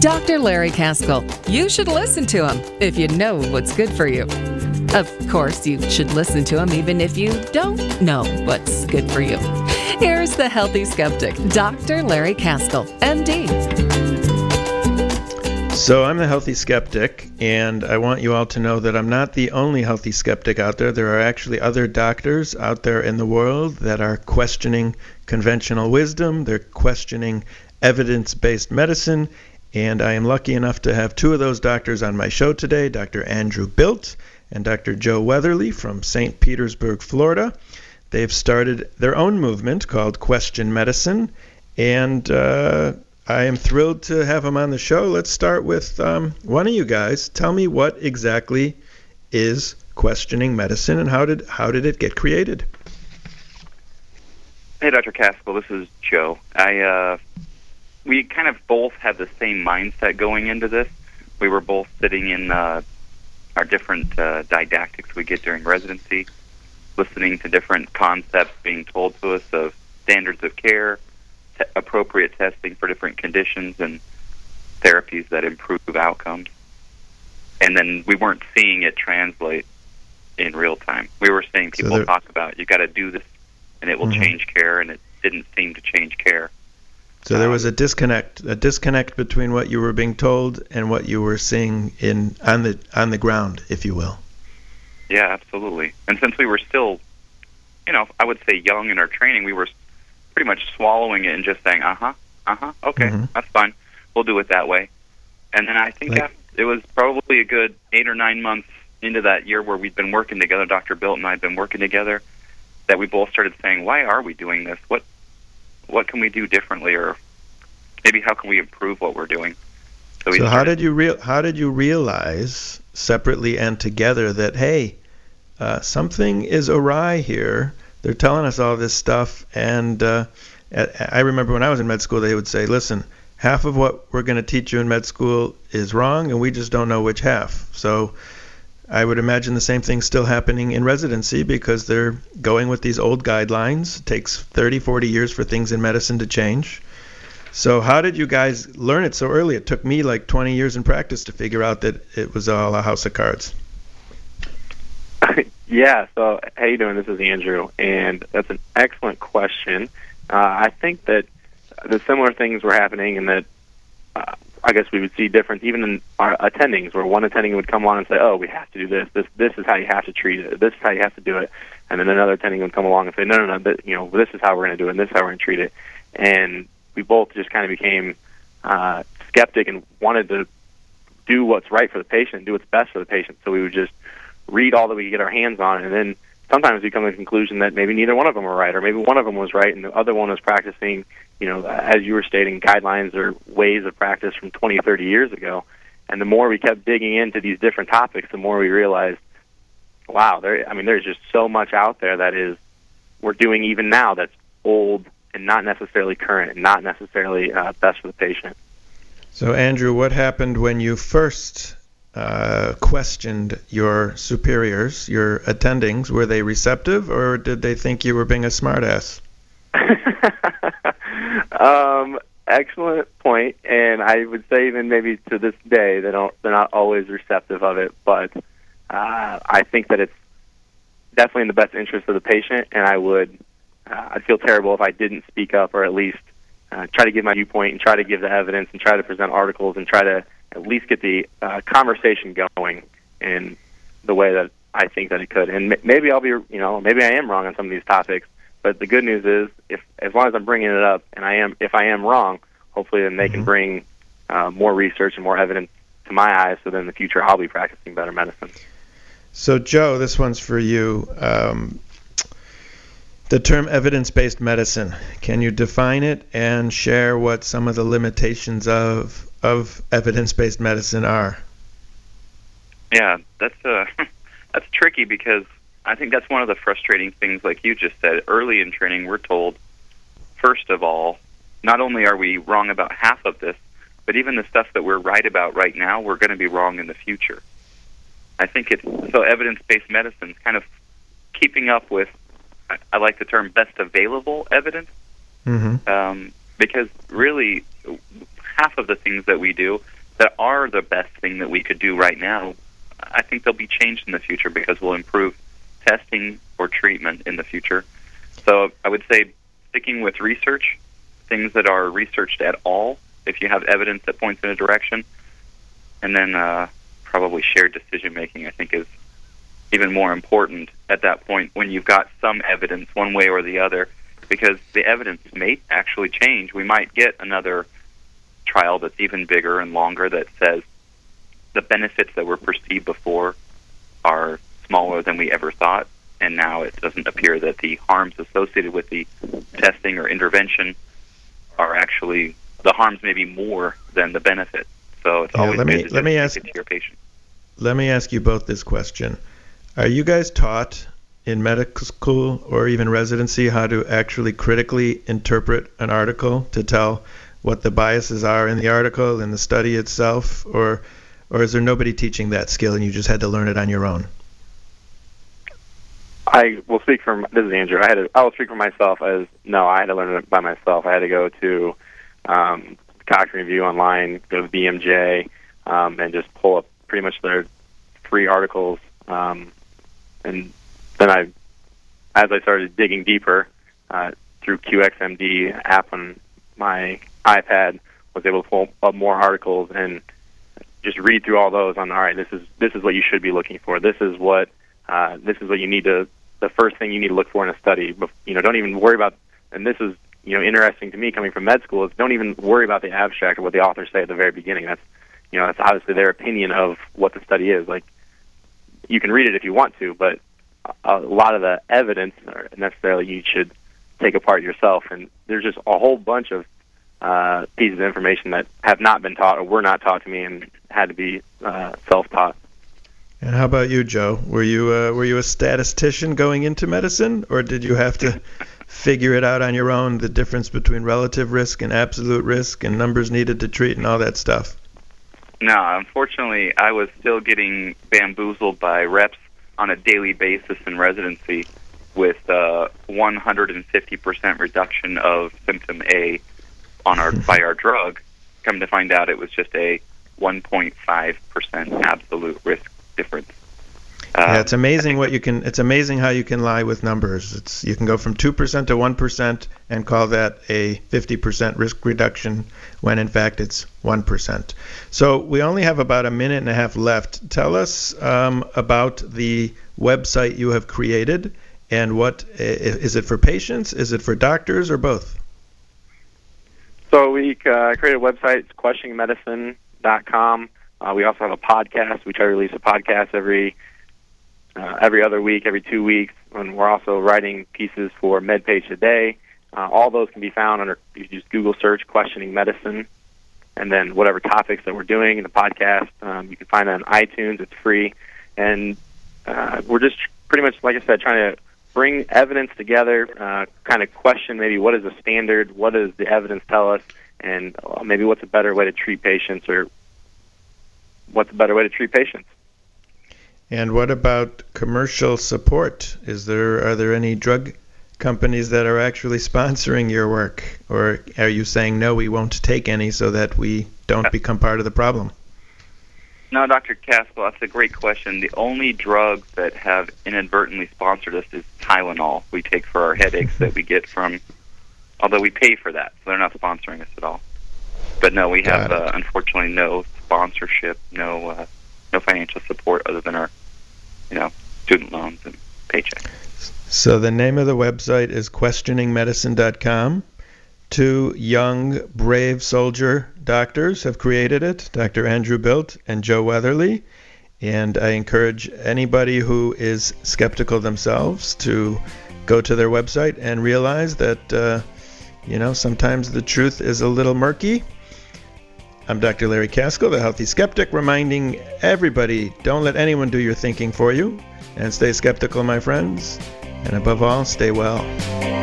Dr. Larry Caskell. You should listen to him if you know what's good for you. Of course, you should listen to him even if you don't know what's good for you. Here's the Healthy Skeptic, Dr. Larry Caskell, MD. So I'm the Healthy Skeptic, and I want you all to know that I'm not the only Healthy Skeptic out there. There are actually other doctors out there in the world that are questioning conventional wisdom. They're questioning evidence-based medicine, and I am lucky enough to have two of those doctors on my show today, Dr. Andrew Bildt and Dr. Joe Weatherly from St. Petersburg, Florida. They've started their own movement called Question Medicine, and I am thrilled to have them on the show. Let's start with one of you guys. Tell me what exactly is questioning medicine, and how did it get created? Hey, Dr. Caskell, this is Joe. We kind of both had the same mindset going into this. We were both sitting in our different didactics we get during residency, listening to different concepts being told to us of standards of care, appropriate testing for different conditions, and therapies that improve outcomes. And then we weren't seeing it translate in real time. We were seeing people talk about, you got to do this, and it will change care, and it didn't seem to change care. So there was a disconnect between what you were being told and what you were seeing on the ground, if you will. Yeah, absolutely. And since we were still, I would say young in our training, we were pretty much swallowing it and just saying, okay, that's fine. We'll do it that way. And then I think it was probably a good 8 or 9 months into that year where we'd been working together, Dr. Bildt and I had been working together, that we both started saying, why are we doing this? What can we do differently, or maybe how can we improve what we're doing? So how did you realize separately and together that, hey, something is awry here? They're telling us all this stuff, and I remember when I was in med school, they would say, listen, half of what we're going to teach you in med school is wrong, and we just don't know which half. So I would imagine the same thing's still happening in residency, because they're going with these old guidelines. It takes 30, 40 years for things in medicine to change. So how did you guys learn it so early? It took me like 20 years in practice to figure out that it was all a house of cards. Yeah, so how you doing? This is Andrew, and that's an excellent question. I think that the similar things were happening, and that I guess we would see difference even in our attendings, where one attending would come along and say, oh, we have to do this. This is how you have to treat it. This is how you have to do it. And then another attending would come along and say, no, this is how we're going to do it, and this is how we're going to treat it. And we both just kind of became skeptic and wanted to do what's right for the patient, do what's best for the patient. So we would just read all that we could get our hands on, and then sometimes we come to the conclusion that maybe neither one of them were right, or maybe one of them was right and the other one was practicing, as you were stating, guidelines or ways of practice from 20, 30 years ago. And the more we kept digging into these different topics, the more we realized, wow, there's just so much out there that we're doing even now that's old and not necessarily current and not necessarily best for the patient. So, Andrew, what happened when you first questioned your superiors, your attendings? Were they receptive, or did they think you were being a smartass? Excellent point, and I would say even maybe to this day they're not always receptive of it, but I think that it's definitely in the best interest of the patient, and I'd feel terrible if I didn't speak up, or at least try to give my viewpoint and try to give the evidence and try to present articles and try to at least get the conversation going in the way that I think that it could. And maybe maybe I am wrong on some of these topics, but the good news is, as long as I'm bringing it up, and if I am wrong, hopefully then they can bring more research and more evidence to my eyes, so then in the future I'll be practicing better medicine. So, Joe, this one's for you. The term evidence-based medicine, can you define it and share what some of the limitations of evidence-based medicine are? Yeah, that's tricky, because I think that's one of the frustrating things, like you just said. Early in training, we're told, first of all, not only are we wrong about half of this, but even the stuff that we're right about right now, we're going to be wrong in the future. I think so evidence-based medicine is kind of keeping up with, I like the term, best available evidence, because really half of the things that we do that are the best thing that we could do right now, I think they'll be changed in the future because we'll improve testing or treatment in the future. So I would say sticking with research, things that are researched at all, if you have evidence that points in a direction, and then probably shared decision-making, I think, is even more important at that point when you've got some evidence one way or the other, because the evidence may actually change. We might get another trial that's even bigger and longer that says the benefits that were perceived before are smaller than we ever thought, and now it doesn't appear that the harms associated with the testing or intervention are actually, the harms may be more than the benefit. So it's always good to just take it to your patient. Let me ask you both this question. Are you guys taught in medical school or even residency how to actually critically interpret an article to tell what the biases are in the article and the study itself, or is there nobody teaching that skill and you just had to learn it on your own? I will speak from, this is Andrew. I will speak for myself as, no, I had to learn it by myself. I had to go to Cochrane Review online, go to BMJ, and just pull up pretty much their free articles. And then as I started digging deeper through QXMD app on my iPad, was able to pull up more articles and just read through all those on, all right, this is what you should be looking for. This is what you need to, the first thing you need to look for in a study. Don't even worry about, and this is, interesting to me coming from med school, is don't even worry about the abstract or what the authors say at the very beginning. That's obviously their opinion of what the study is. Like, you can read it if you want to, but a lot of the evidence necessarily you should take apart yourself. And there's just a whole bunch of pieces of information that have not been taught or were not taught to me and had to be self-taught. And how about you, Joe? Were you a statistician going into medicine, or did you have to figure it out on your own, the difference between relative risk and absolute risk and numbers needed to treat and all that stuff? No, unfortunately, I was still getting bamboozled by reps on a daily basis in residency with 150% reduction of symptom A by our drug. Come to find out, it was just a 1.5% absolute risk difference. It's amazing It's amazing how you can lie with numbers. You can go from 2% to 1% and call that a 50% risk reduction when in fact it's 1%. So we only have about a minute and a half left. Tell us about the website you have created, and what is it for patients? Is it for doctors, or both? So we created a website. It's questioningmedicine.com. We also have a podcast. We try to release a podcast every other week, every 2 weeks, and we're also writing pieces for MedPage Today. All those can be found under, you just Google search Questioning Medicine, and then whatever topics that we're doing in the podcast, you can find it on iTunes. It's free, and we're just pretty much, like I said, trying to bring evidence together, kind of question maybe what is the standard, what does the evidence tell us, and maybe what's a better way to treat patients, or what's a better way to treat patients. And what about commercial support? Are there any drug companies that are actually sponsoring your work? Or are you saying, no, we won't take any so that we don't become part of the problem? No, Dr. Caskell, that's a great question. The only drugs that have inadvertently sponsored us is Tylenol we take for our headaches that we get from, although we pay for that, so they're not sponsoring us at all. But no, we have, unfortunately, no sponsorship, no financial support other than our student loans and paycheck. So the name of the website is questioningmedicine.com. Two young, brave soldier doctors have created it, Dr. Andrew Bildt and Joe Weatherly. And I encourage anybody who is skeptical themselves to go to their website and realize that, sometimes the truth is a little murky. I'm Dr. Larry Caskell, the Healthy Skeptic, reminding everybody, don't let anyone do your thinking for you, and stay skeptical, my friends, and above all, stay well.